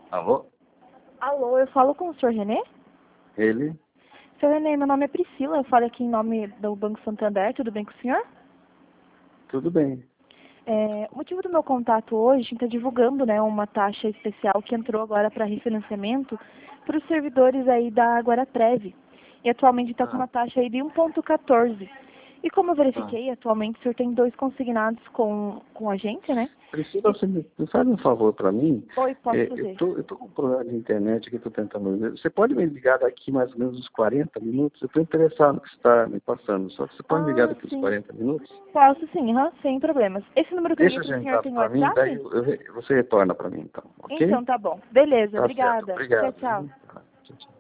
Alô? Alô, eu falo com o senhor Renê? Ele? Senhor Renê, meu nome é Priscila, eu falo aqui em nome do Banco Santander, tudo bem com o senhor? Tudo bem. O motivo do meu contato hoje, a gente está divulgando, né, uma taxa especial que entrou agora para refinanciamento para os servidores aí da Guaraprev. E atualmente está com uma taxa aí de 1,14. E como eu verifiquei, atualmente o senhor tem 2 consignados com a agência, né? Priscila, você me faz um favor para mim? Oi, posso Eu fazer? tô com um problema de internet que eu estou tentando ver. Você pode me ligar daqui mais ou menos uns 40 minutos? Eu estou interessado no que você está me passando. Só que você pode me ligar daqui uns Sim. 40 minutos? Posso sim, sem problemas. Esse número que eu liguei Deixa para o senhor agendado tem para mim, daí WhatsApp? você retorna para mim, então. Ok? Então tá bom. Beleza, Tá certo. obrigada. Tchau, Obrigado. tchau. Tá, tchau, tchau.